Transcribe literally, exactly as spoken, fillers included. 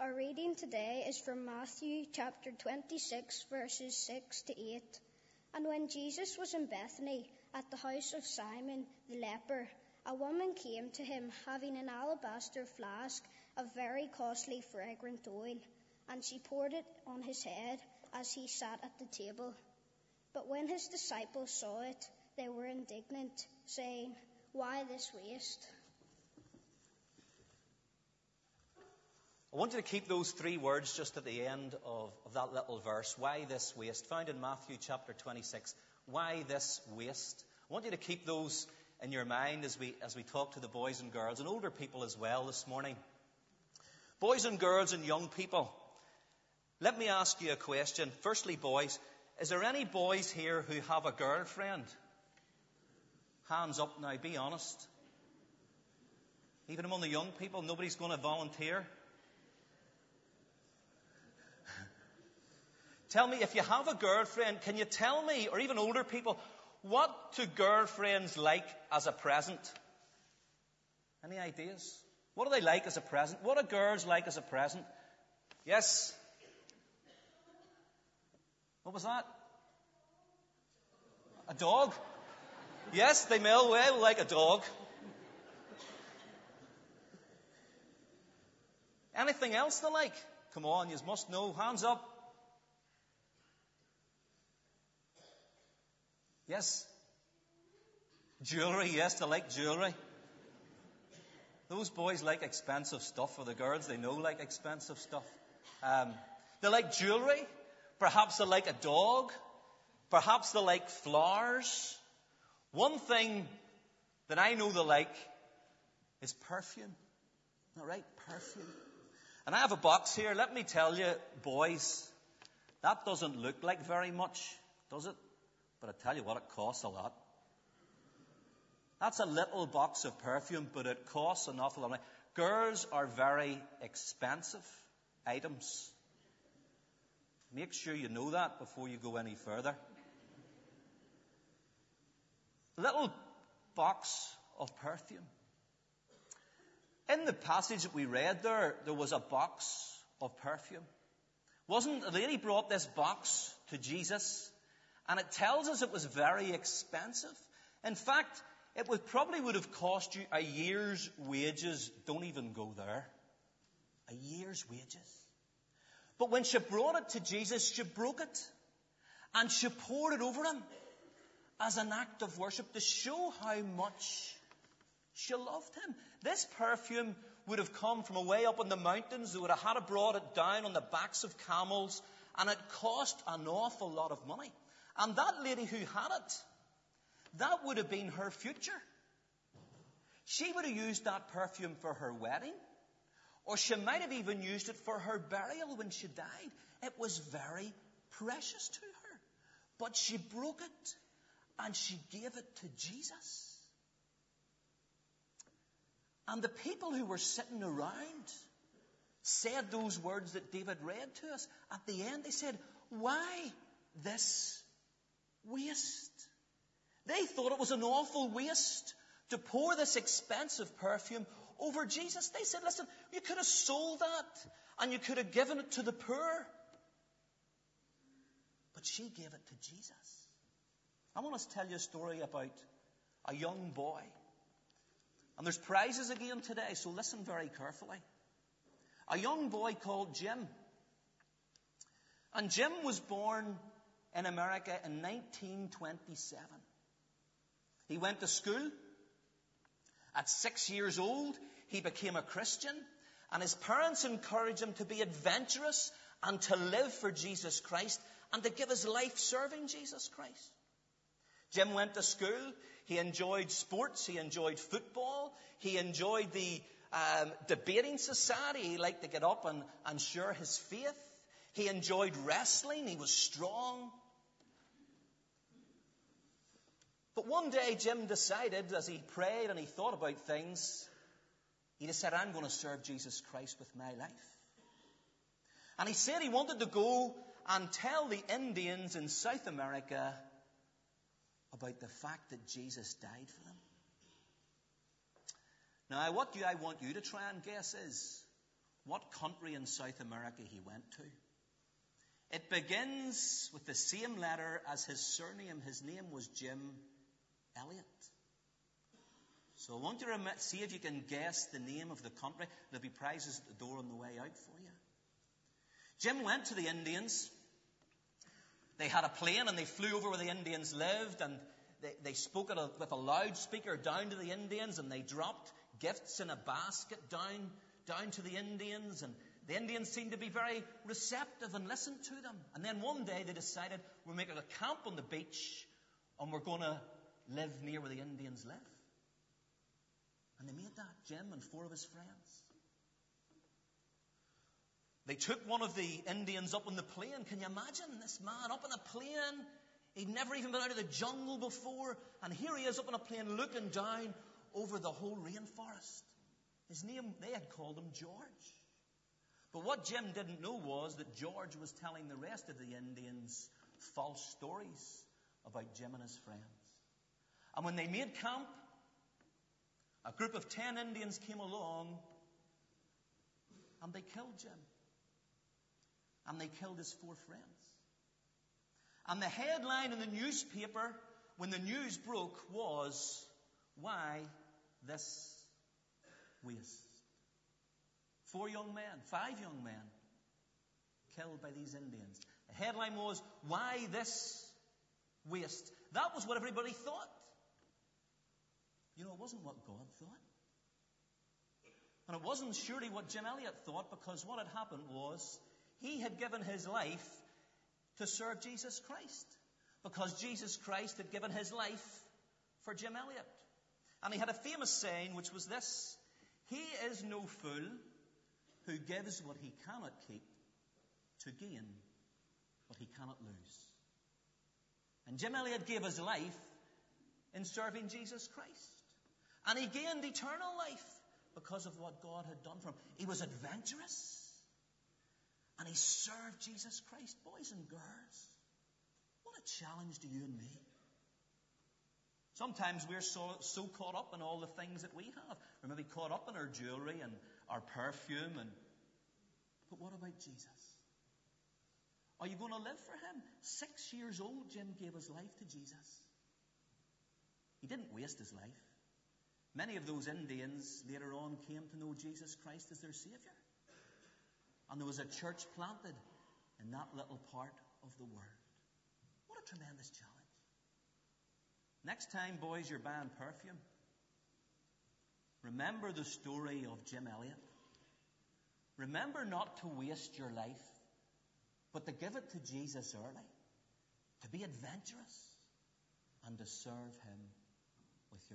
Our reading today is from Matthew chapter twenty-six, verses six to eight. And when Jesus was in Bethany, at the house of Simon the leper, a woman came to him having an alabaster flask of very costly fragrant oil, and she poured it on his head as he sat at the table. But when his disciples saw it, they were indignant, saying, "Why this waste?" I want you to keep those three words just at the end of, of that little verse. Why this waste? Found in Matthew chapter twenty-six. Why this waste? I want you to keep those in your mind as we as we talk to the boys and girls and older people as well this morning. Boys and girls and young people, let me ask you a question. Firstly, boys, is there any boys here who have a girlfriend? Hands up now, be honest. Even among the young people, nobody's going to volunteer. Tell me, if you have a girlfriend, can you tell me, or even older people, what do girlfriends like as a present? Any ideas? What do they like as a present? What do girls like as a present? Yes? What was that? A dog? Yes, they may well like a dog. Anything else they like? Come on, you must know. Hands up. Yes? Jewellery, yes, they like jewellery. Those boys like expensive stuff, or the girls, they know like expensive stuff. Um, they like jewellery. Perhaps they like a dog. Perhaps they like flowers. One thing that I know they like is perfume. All right, perfume. And I have a box here. Let me tell you, boys, that doesn't look like very much, does it? But I tell you what, it costs a lot. That's a little box of perfume, but it costs an awful lot of money. Girls are very expensive items. Make sure you know that before you go any further. Little box of perfume. In the passage that we read there, there was a box of perfume. Wasn't a lady brought this box to Jesus? And it tells us it was very expensive. In fact, it would probably would have cost you a year's wages. Don't even go there. A year's wages. But when she brought it to Jesus, she broke it. And she poured it over him as an act of worship to show how much she loved him. This perfume would have come from away up in the mountains. They would have had to brought it down on the backs of camels. And it cost an awful lot of money. And that lady who had it, that would have been her future. She would have used that perfume for her wedding, or she might have even used it for her burial when she died. It was very precious to her. But she broke it, and she gave it to Jesus. And the people who were sitting around said those words that David read to us. At the end, they said, "Why this waste?" They thought it was an awful waste to pour this expensive perfume over Jesus. They said, "Listen, you could have sold that and you could have given it to the poor." But she gave it to Jesus. I want to tell you a story about a young boy. And there's prizes again today, so listen very carefully. A young boy called Jim. And Jim was born in America in nineteen twenty-seven. He went to school. At six years old, he became a Christian. And his parents encouraged him to be adventurous and to live for Jesus Christ and to give his life serving Jesus Christ. Jim went to school. He enjoyed sports. He enjoyed football. He enjoyed the um, debating society. He liked to get up and, and share his faith. He enjoyed wrestling. He was strong. But one day Jim decided, as he prayed and he thought about things, he decided, "I'm going to serve Jesus Christ with my life." And he said he wanted to go and tell the Indians in South America about the fact that Jesus died for them. Now, what do I want you to try and guess is, what country in South America he went to. It begins with the same letter as his surname. His name was Jim Elliot. So I want you to see if you can guess the name of the country. There'll be prizes at the door on the way out for you. Jim went to the Indians. They had a plane and they flew over where the Indians lived, and they, they spoke at a, with a loudspeaker down to the Indians, and they dropped gifts in a basket down, down to the Indians, and the Indians seemed to be very receptive and listened to them. And then one day they decided, we're making a camp on the beach and we're going to live near where the Indians live. And they made that, Jim and four of his friends. They took one of the Indians up on the plane. Can you imagine this man up on a plane? He'd never even been out of the jungle before. And here he is up on a plane looking down over the whole rainforest. His name, they had called him George. But what Jim didn't know was that George was telling the rest of the Indians false stories about Jim and his friends. And when they made camp, a group of ten Indians came along and they killed Jim. And they killed his four friends. And the headline in the newspaper when the news broke was, "Why this waste?" Four young men, five young men, killed by these Indians. The headline was, "Why this waste?" That was what everybody thought. You know, it wasn't what God thought. And it wasn't surely what Jim Elliot thought, because what had happened was he had given his life to serve Jesus Christ. Because Jesus Christ had given his life for Jim Elliot. And he had a famous saying, which was this: "He is no fool who gives what he cannot keep to gain what he cannot lose." And Jim Elliot gave his life in serving Jesus Christ. And he gained eternal life because of what God had done for him. He was adventurous. And he served Jesus Christ. Boys and girls, what a challenge to you and me. Sometimes we're so, so caught up in all the things that we have. We're maybe caught up in our jewelry and our perfume. And But what about Jesus? Are you going to live for him? Six years old, Jim gave his life to Jesus. He didn't waste his life. Many of those Indians later on came to know Jesus Christ as their Savior. And there was a church planted in that little part of the world. What a tremendous challenge. Next time, boys, you're buying perfume, remember the story of Jim Elliot. Remember not to waste your life, but to give it to Jesus early, to be adventurous, and to serve him